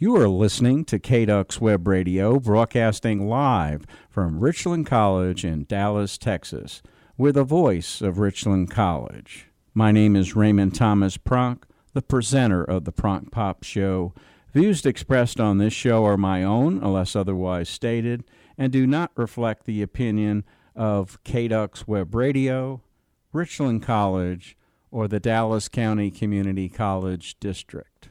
You are listening to KDUX Web Radio, broadcasting live from Richland College in Dallas, Texas. We're the voice of Richland College. My name is Raymond Thomas Pronk, the presenter of the Pronk Pop Show. Views expressed on this show are my own, unless otherwise stated, and do not reflect the opinion of KDUX Web Radio, Richland College, or the Dallas County Community College District.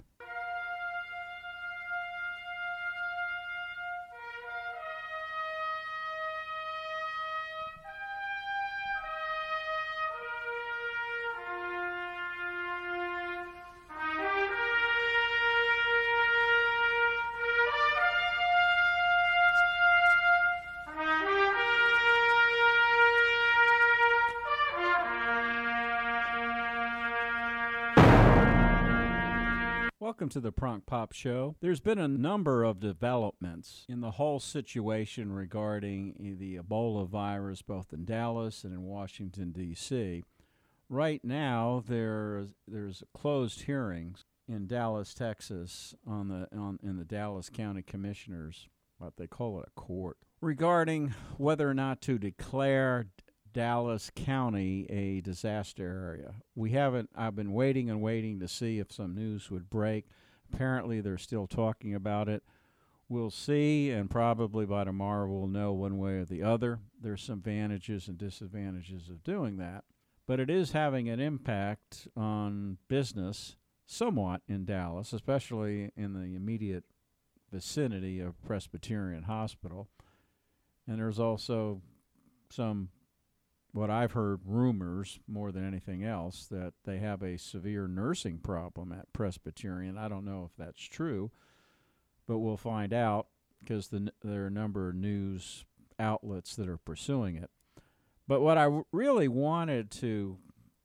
Welcome to the Pronk Pop Show. There's been a number of developments in the whole situation regarding the Ebola virus, both in Dallas and in Washington, D.C. Right now, there's closed hearings in Dallas, Texas, in the Dallas County Commissioners, what they call it, a court, regarding whether or not to declare Dallas County a disaster area. I've been waiting and waiting to see if some news would break. Apparently they're still talking about it. We'll see, and probably by tomorrow we'll know one way or the other. There's some advantages and disadvantages of doing that, but it is having an impact on business somewhat in Dallas, especially in the immediate vicinity of Presbyterian Hospital. And there's also some, what I've heard, rumors more than anything else, that they have a severe nursing problem at Presbyterian. I don't know if that's true, but we'll find out because there are a number of news outlets that are pursuing it. But what I really wanted to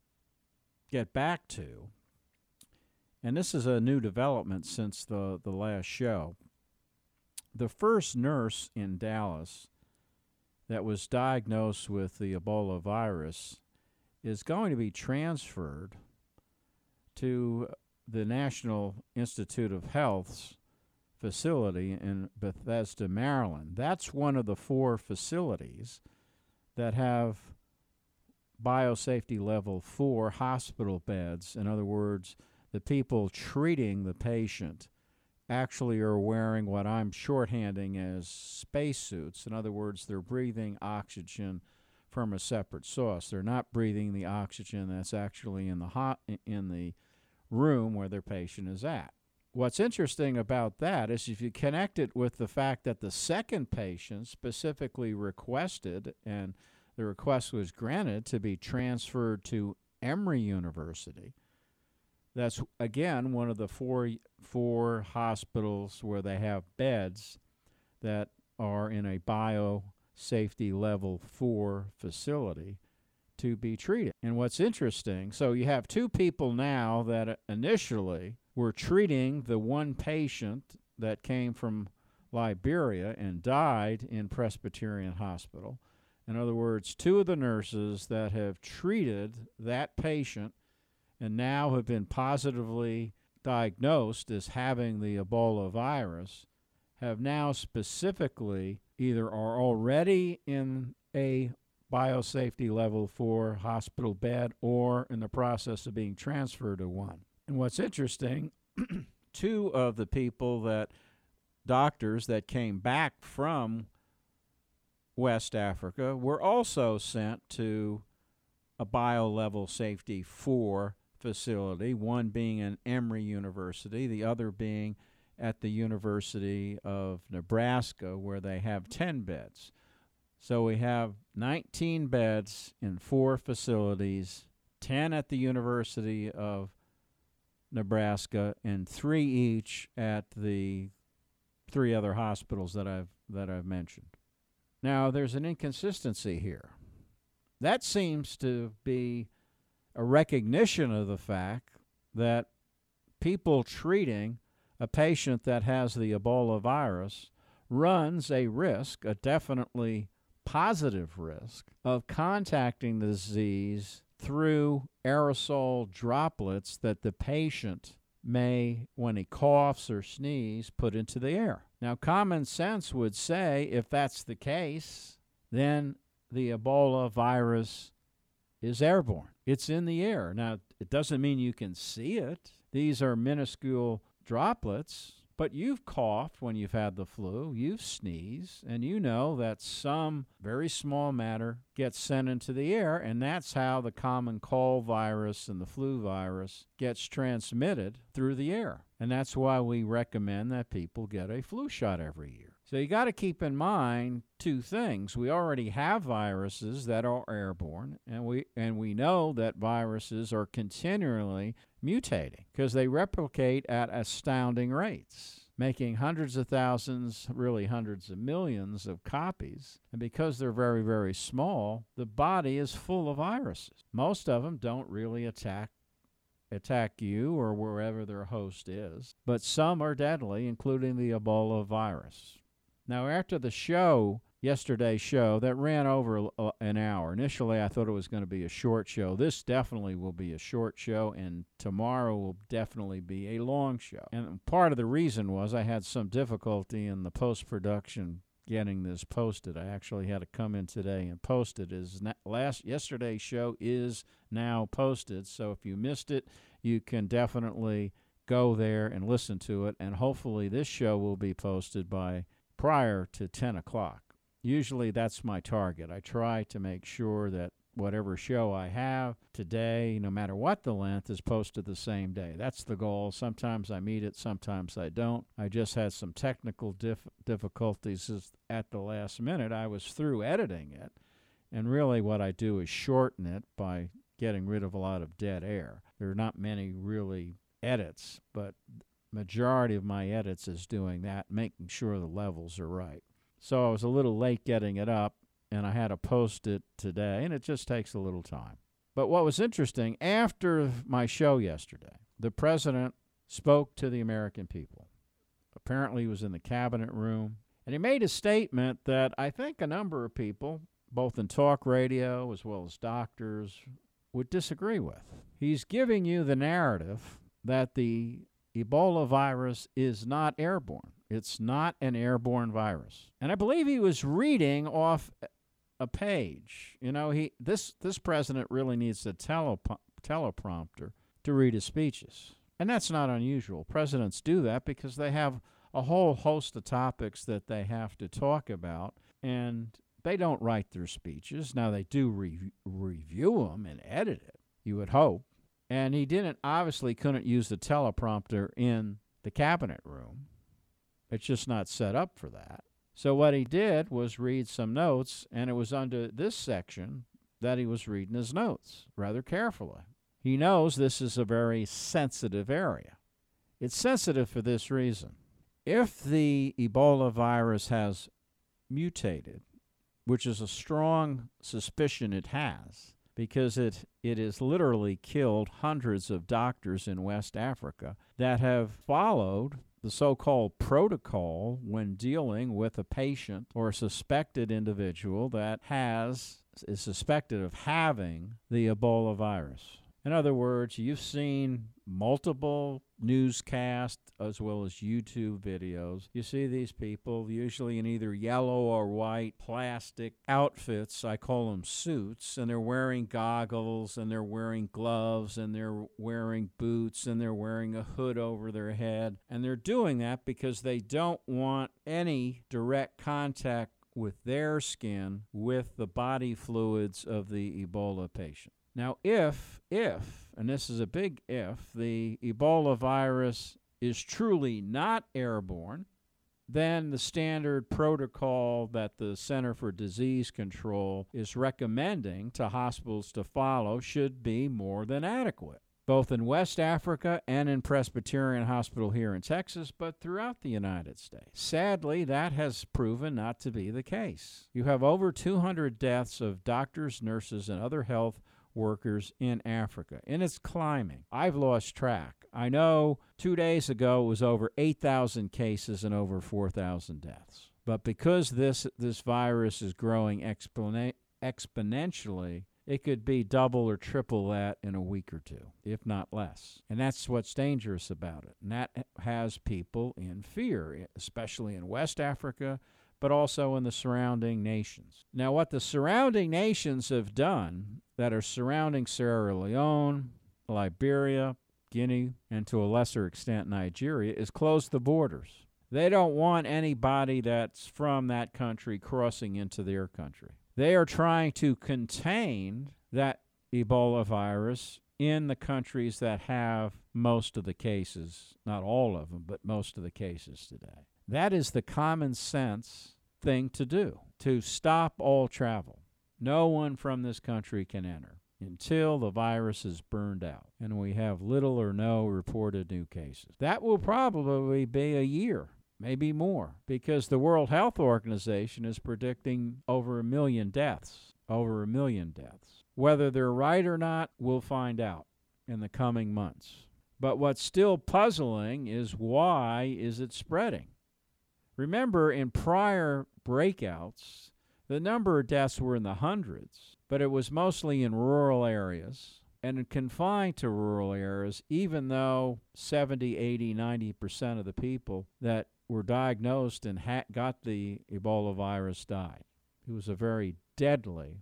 get back to, and this is a new development since the last show, the first nurse in Dallas that was diagnosed with the Ebola virus is going to be transferred to the National Institute of Health's facility in Bethesda, Maryland. That's one of the 4 facilities that have biosafety level 4 hospital beds. In other words, the people treating the patient actually are wearing what I'm shorthanding as spacesuits. In other words, they're breathing oxygen from a separate source. They're not breathing the oxygen that's actually in the room where their patient is at. What's interesting about that is if you connect it with the fact that the second patient specifically requested, and the request was granted, to be transferred to Emory University. That's, again, one of the four hospitals where they have beds that are in a biosafety level 4 facility to be treated. And what's interesting, so you have 2 people now that initially were treating the one patient that came from Liberia and died in Presbyterian Hospital. In other words, 2 of the nurses that have treated that patient and now have been positively diagnosed as having the Ebola virus have now specifically either are already in a biosafety level 4 hospital bed or in the process of being transferred to one. And what's interesting, 2 of the doctors that came back from West Africa were also sent to a bio-level safety 4 facility, one being at Emory University, the other being at the University of Nebraska, where they have 10 beds. So we have 19 beds in 4 facilities, 10 at the University of Nebraska, and 3 each at the 3 other hospitals that I've mentioned. Now, there's an inconsistency here. That seems to be a recognition of the fact that people treating a patient that has the Ebola virus runs a risk, a definitely positive risk, of contacting the disease through aerosol droplets that the patient may, when he coughs or sneezes, put into the air. Now, common sense would say if that's the case, then the Ebola virus is airborne. It's in the air. Now, it doesn't mean you can see it. These are minuscule droplets, but you've coughed when you've had the flu, you've sneezed, and you know that some very small matter gets sent into the air, and that's how the common cold virus and the flu virus gets transmitted through the air. And that's why we recommend that people get a flu shot every year. So you got to keep in mind two things. We already have viruses that are airborne, and we know that viruses are continually mutating because they replicate at astounding rates, making hundreds of thousands, really hundreds of millions of copies. And because they're very, very small, the body is full of viruses. Most of them don't really attack you or wherever their host is, but some are deadly, including the Ebola virus. Now, after the show, yesterday's show, that ran over an hour. Initially, I thought it was going to be a short show. This definitely will be a short show, and tomorrow will definitely be a long show. And part of the reason was I had some difficulty in the post-production getting this posted. I actually had to come in today and post it. Yesterday's show is now posted, so if you missed it, you can definitely go there and listen to it, and hopefully this show will be posted by prior to 10 o'clock. Usually that's my target. I try to make sure that whatever show I have today, no matter what the length, is posted the same day. That's the goal. Sometimes I meet it, sometimes I don't. I just had some technical difficulties at the last minute. I was through editing it, and really what I do is shorten it by getting rid of a lot of dead air. There are not many really edits, but majority of my edits is doing that, making sure the levels are right. So I was a little late getting it up, and I had to post it today, and it just takes a little time. But what was interesting, after my show yesterday, the president spoke to the American people. Apparently he was in the cabinet room, and he made a statement that I think a number of people, both in talk radio as well as doctors, would disagree with. He's giving you the narrative that the Ebola virus is not airborne. It's not an airborne virus. And I believe he was reading off a page. You know, this president really needs a teleprompter to read his speeches. And that's not unusual. Presidents do that because they have a whole host of topics that they have to talk about, and they don't write their speeches. Now, they do review them and edit it, you would hope. And he obviously couldn't use the teleprompter in the cabinet room. It's just not set up for that. So what he did was read some notes, and it was under this section that he was reading his notes rather carefully. He knows this is a very sensitive area. It's sensitive for this reason. If the Ebola virus has mutated, which is a strong suspicion it has, because it has literally killed hundreds of doctors in West Africa that have followed the so-called protocol when dealing with a patient or a suspected individual that is suspected of having the Ebola virus. In other words, you've seen multiple newscasts as well as YouTube videos. You see these people usually in either yellow or white plastic outfits. I call them suits, and they're wearing goggles, and they're wearing gloves, and they're wearing boots, and they're wearing a hood over their head. And they're doing that because they don't want any direct contact with their skin with the body fluids of the Ebola patient. Now, if, and this is a big if, the Ebola virus is truly not airborne, then the standard protocol that the Center for Disease Control is recommending to hospitals to follow should be more than adequate, both in West Africa and in Presbyterian Hospital here in Texas, but throughout the United States. Sadly, that has proven not to be the case. You have over 200 deaths of doctors, nurses, and other health workers in Africa, and it's climbing. I've lost track. I know 2 days ago it was over 8,000 cases and over 4,000 deaths. But because this virus is growing exponentially it could be double or triple that in a week or two, if not less. And that's what's dangerous about it. And that has people in fear, especially in West Africa, but also in the surrounding nations. Now, what the surrounding nations have done that are surrounding Sierra Leone, Liberia, Guinea, and to a lesser extent Nigeria, is close the borders. They don't want anybody that's from that country crossing into their country. They are trying to contain that Ebola virus in the countries that have most of the cases, not all of them, but most of the cases today. That is the common sense thing to do, to stop all travel. No one from this country can enter until the virus is burned out and we have little or no reported new cases. That will probably be a year, maybe more, because the World Health Organization is predicting over 1 million deaths. Over 1 million deaths. Whether they're right or not, we'll find out in the coming months. But what's still puzzling is why is it spreading? Remember, in prior breakouts, the number of deaths were in the hundreds, but it was mostly in rural areas and confined to rural areas, even though 70, 80, 90% of the people that were diagnosed and got the Ebola virus died. It was a very deadly,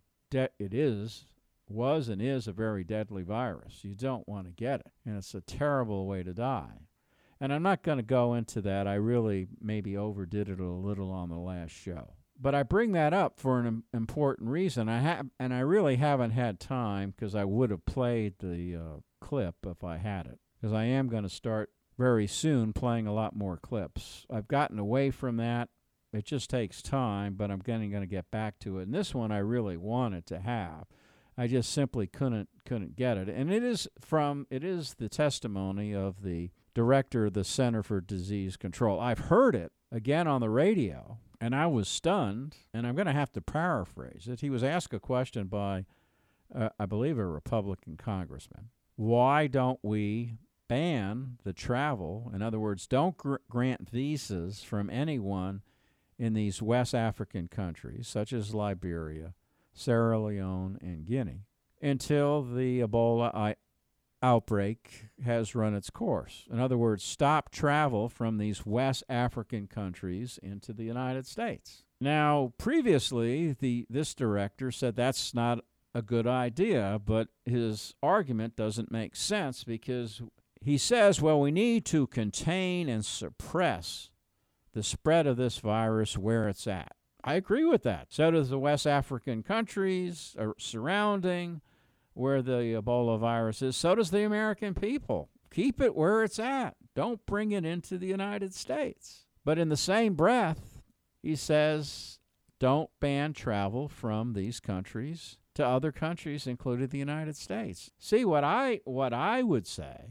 was and is a very deadly virus. You don't want to get it, and it's a terrible way to die. And I'm not going to go into that. I really maybe overdid it a little on the last show. But I bring that up for an important reason. I really haven't had time, because I would have played the clip if I had it, because I am going to start very soon playing a lot more clips. I've gotten away from that. It just takes time, but I'm going to get back to it. And this one I really wanted to have. I just simply couldn't get it. And it is the testimony of the director of the Center for Disease Control. I've heard it again on the radio, and I was stunned, and I'm going to have to paraphrase it. He was asked a question by, I believe, a Republican congressman. Why don't we ban the travel? In other words, don't grant visas from anyone in these West African countries, such as Liberia, Sierra Leone, and Guinea, until the Ebola outbreak has run its course. In other words, stop travel from these West African countries into the United States. Now, previously, this director said that's not a good idea, but his argument doesn't make sense, because he says, well, we need to contain and suppress the spread of this virus where it's at. I agree with that. So does the West African countries surrounding where the Ebola virus is. So does the American people. Keep it where it's at. Don't bring it into the United States. But in the same breath, he says, don't ban travel from these countries to other countries, including the United States. See, what I would say,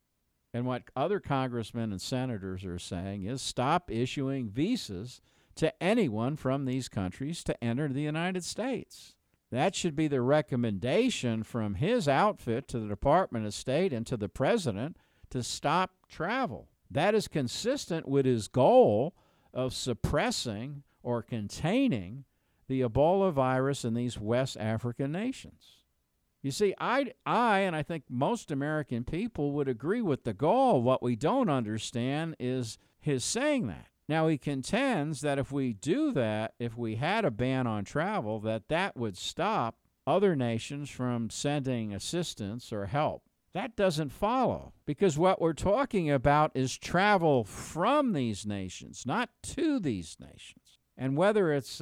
and what other congressmen and senators are saying, is stop issuing visas to anyone from these countries to enter the United States. That should be the recommendation from his outfit to the Department of State and to the president, to stop travel. That is consistent with his goal of suppressing or containing the Ebola virus in these West African nations. You see, I and I think most American people would agree with the goal. What we don't understand is his saying that. Now, he contends that if we do that, if we had a ban on travel, that would stop other nations from sending assistance or help. That doesn't follow, because what we're talking about is travel from these nations, not to these nations. And whether it's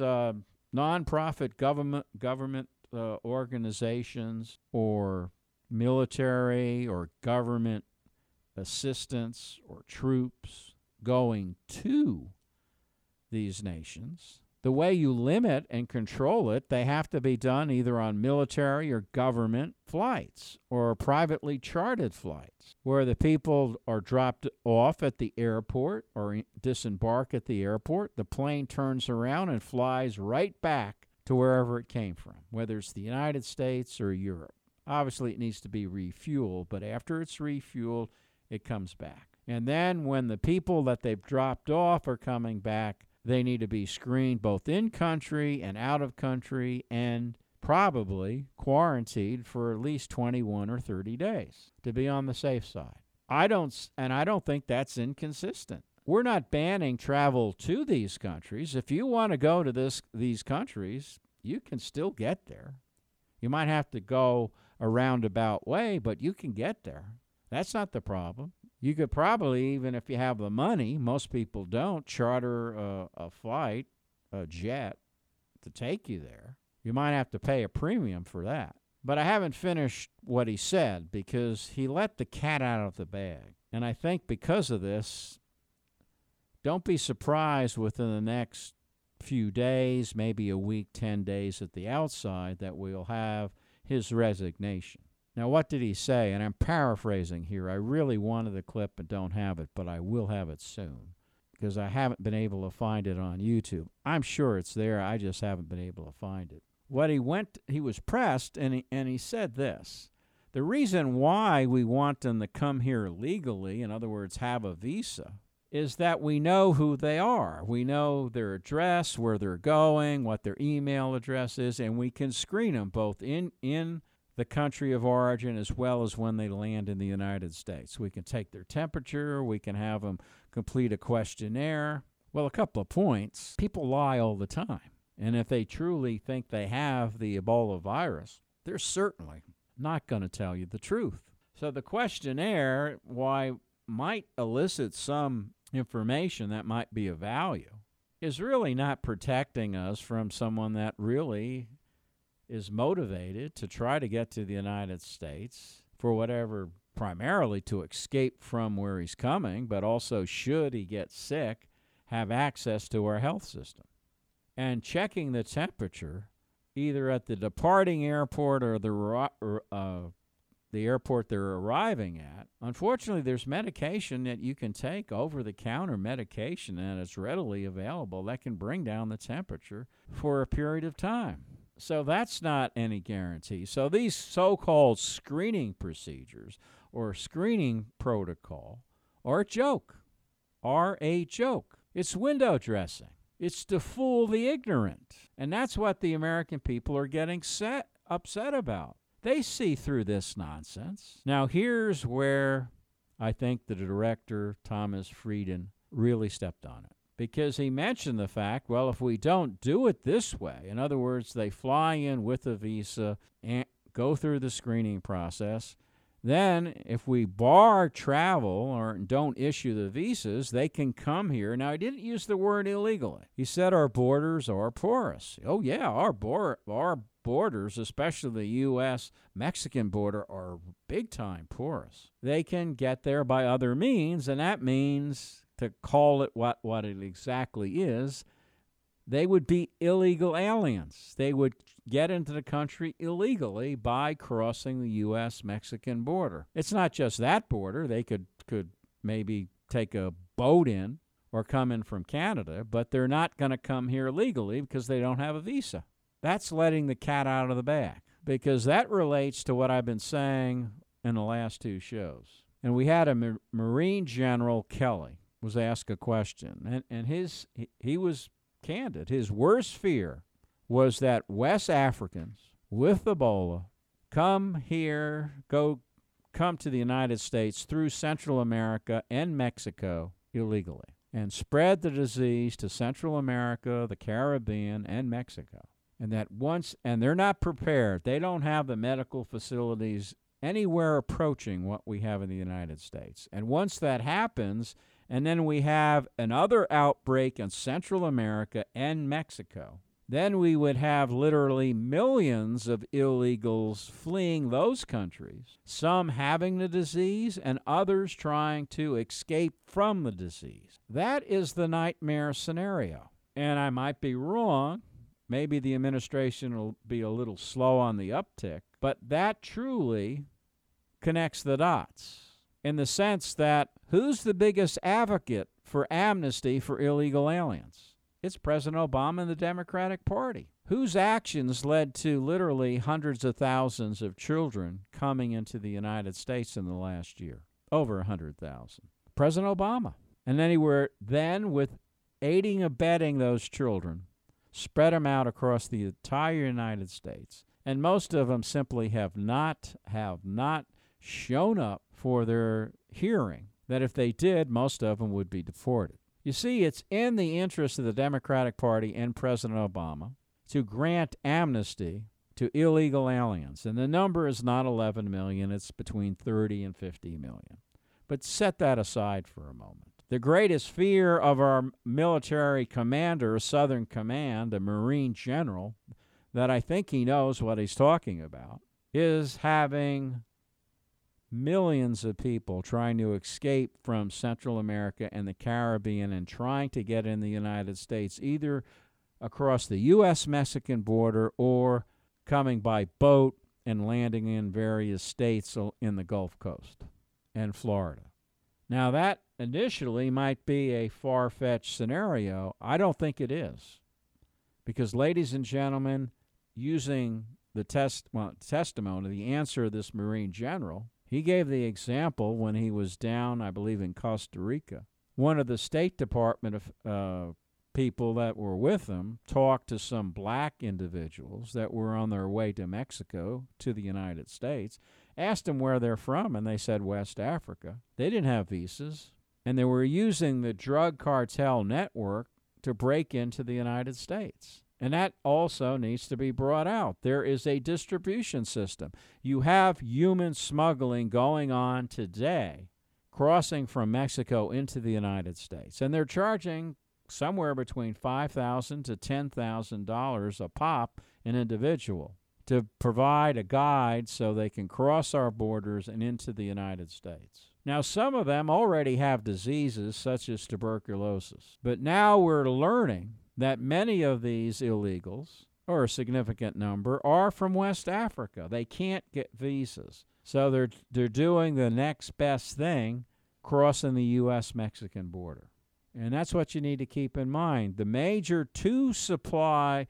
nonprofit government organizations or military or government assistance or troops going to these nations, the way you limit and control it, they have to be done either on military or government flights or privately chartered flights, where the people are dropped off at the airport or disembark at the airport. The plane turns around and flies right back to wherever it came from, whether it's the United States or Europe. Obviously, it needs to be refueled, but after it's refueled, it comes back. And then when the people that they've dropped off are coming back, they need to be screened both in country and out of country and probably quarantined for at least 21 or 30 days to be on the safe side. I don't think that's inconsistent. We're not banning travel to these countries. If you want to go to these countries, you can still get there. You might have to go a roundabout way, but you can get there. That's not the problem. You could probably, even if you have the money, most people don't, charter a flight, a jet, to take you there. You might have to pay a premium for that. But I haven't finished what he said because he let the cat out of the bag. And I think because of this, don't be surprised within the next few days, maybe a week, 10 days at the outside, that we'll have his resignation. Now, what did he say? And I'm paraphrasing here. I really wanted the clip and don't have it, but I will have it soon because I haven't been able to find it on YouTube. I'm sure it's there. I just haven't been able to find it. He was pressed, and he said this. The reason why we want them to come here legally, in other words, have a visa, is that we know who they are. We know their address, where they're going, what their email address is, and we can screen them both in the country of origin as well as when they land in the United States. We can take their temperature. We can have them complete a questionnaire. Well, a couple of points. People lie all the time. And if they truly think they have the Ebola virus, they're certainly not going to tell you the truth. So the questionnaire, might elicit some information that might be of value, is really not protecting us from someone that really is motivated to try to get to the United States for whatever, primarily to escape from where he's coming, but also, should he get sick, have access to our health system. And checking the temperature, either at the departing airport or the airport they're arriving at. Unfortunately, there's medication that you can take, over-the-counter medication, and it's readily available that can bring down the temperature for a period of time. So that's not any guarantee. So these so-called screening procedures or screening protocol are a joke. It's window dressing. It's to fool the ignorant. And that's what the American people are getting upset about. They see through this nonsense. Now, here's where I think the director, Thomas Frieden, really stepped on it. Because he mentioned the fact, well, if we don't do it this way, in other words, they fly in with a visa and go through the screening process, then if we bar travel or don't issue the visas, they can come here. Now, he didn't use the word illegally. He said our borders are porous. Oh, yeah, our borders, especially the U.S.-Mexican border, are big-time porous. They can get there by other means, and that means, to call it what it exactly is, they would be illegal aliens. They would get into the country illegally by crossing the U.S.-Mexican border. It's not just that border. They could maybe take a boat in or come in from Canada, but they're not going to come here legally because they don't have a visa. That's letting the cat out of the bag, because that relates to what I've been saying in the last two shows. And we had a Marine General, Kelly, was asked a question, and he was candid. His worst fear was that West Africans with Ebola come to the United States through Central America and Mexico illegally and spread the disease to Central America, the Caribbean, and Mexico. And they're not prepared. They don't have the medical facilities anywhere approaching what we have in the United States. And once that happens, and then we have another outbreak in Central America and Mexico, then we would have literally millions of illegals fleeing those countries, some having the disease and others trying to escape from the disease. That is the nightmare scenario. And I might be wrong. Maybe the administration will be a little slow on the uptick, but that truly connects the dots in the sense that who's the biggest advocate for amnesty for illegal aliens? It's President Obama and the Democratic Party, whose actions led to literally hundreds of thousands of children coming into the United States in the last year, over 100,000. President Obama. And then with aiding and abetting those children, spread them out across the entire United States, And most of them simply have not shown up for their hearing, that if they did, most of them would be deported. You see, it's in the interest of the Democratic Party and President Obama to grant amnesty to illegal aliens. And the number is not 11 million, it's between 30 and 50 million. But set that aside for a moment. The greatest fear of our military commander, Southern Command, the Marine General, that I think he knows what he's talking about, is having millions of people trying to escape from Central America and the Caribbean and trying to get in the United States, either across the U.S.-Mexican border or coming by boat and landing in various states in the Gulf Coast and Florida. Now, that initially might be a far-fetched scenario. I don't think it is. Because, ladies and gentlemen, using the testimony, the answer of this Marine General, he gave the example when he was down, I believe, in Costa Rica. One of the State Department of people that were with him talked to some black individuals that were on their way to Mexico, to the United States, asked them where they're from, and they said West Africa. They didn't have visas, and they were using the drug cartel network to break into the United States. And that also needs to be brought out. There is a distribution system. You have human smuggling going on today, crossing from Mexico into the United States. And they're charging somewhere between $5,000 to $10,000 a pop an individual to provide a guide so they can cross our borders and into the United States. Now, some of them already have diseases such as tuberculosis. But now we're learning that many of these illegals, or a significant number, are from West Africa. They can't get visas. So they're doing the next best thing, crossing the U.S.-Mexican border. And that's what you need to keep in mind. The major two sources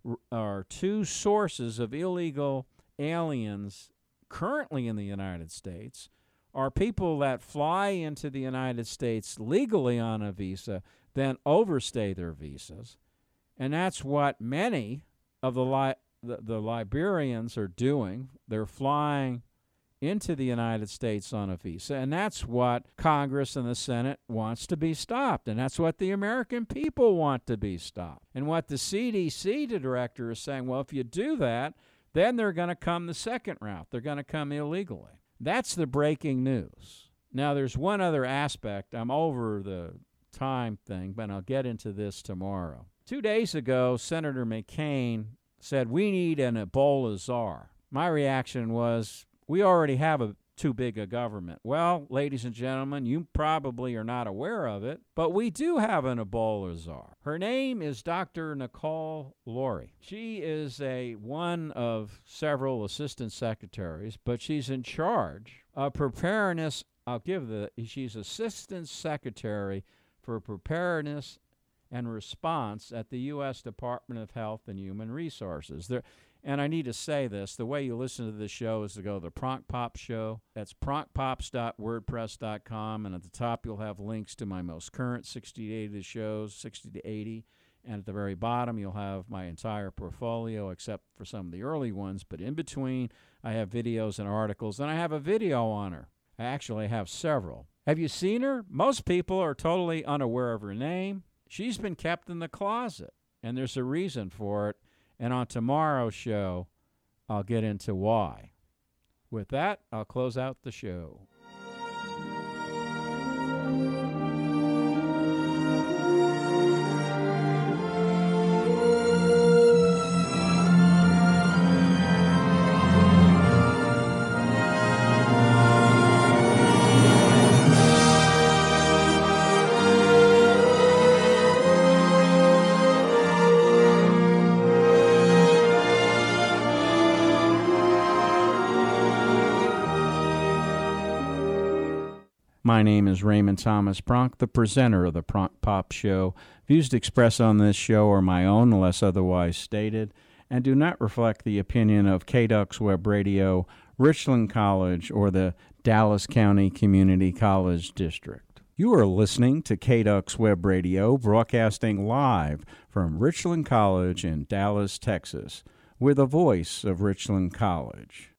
of illegal aliens currently in the United States are people that fly into the United States legally on a visa, then overstay their visas. And that's what many of the Liberians are doing. They're flying into the United States on a visa, and that's what Congress and the Senate wants to be stopped, and that's what the American people want to be stopped. And what the CDC director is saying, well, if you do that, then they're going to come the second route. They're going to come illegally. That's the breaking news. Now, there's one other aspect. I'm over the time thing, but I'll get into this tomorrow. 2 days ago, Senator McCain said, we need an Ebola czar. My reaction was, we already have too big a government. Well, ladies and gentlemen, you probably are not aware of it, but we do have an Ebola czar. Her name is Dr. Nicole Lowry. She is one of several assistant secretaries, but she's in charge of preparedness. She's assistant secretary for preparedness and response at the U.S. Department of Health and Human Resources. And I need to say this, the way you listen to this show is to go to the Pronk Pop Show. That's pronkpops.wordpress.com, and at the top you'll have links to my most current 60 to 80 shows, 60 to 80, and at the very bottom you'll have my entire portfolio except for some of the early ones, but in between I have videos and articles, and I have a video on her. I actually have several. Have you seen her? Most people are totally unaware of her name. She's been kept in the closet, and there's a reason for it. And on tomorrow's show, I'll get into why. With that, I'll close out the show. My name is Raymond Thomas Pronk, the presenter of the Pronk Pop Show. Views expressed on this show are my own, unless otherwise stated, and do not reflect the opinion of KDUX Web Radio, Richland College, or the Dallas County Community College District. You are listening to KDUX Web Radio, broadcasting live from Richland College in Dallas, Texas. We're the voice of Richland College.